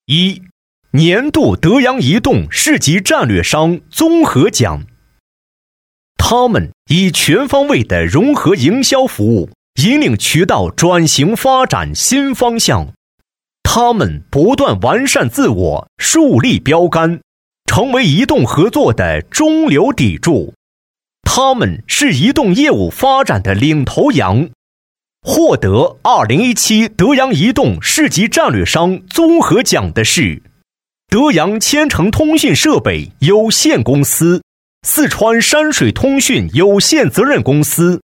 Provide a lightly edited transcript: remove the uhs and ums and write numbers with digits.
1、年度德阳移动市级战略商综合奖。他们以全方位的融合营销服务，引领渠道转型发展新方向。他们不断完善自我，树立标杆，成为移动合作的中流砥柱。他们是移动业务发展的领头羊。获得2017德阳移动市级战略商综合奖的是德阳千城通讯设备有限公司、四川山水通讯有限责任公司、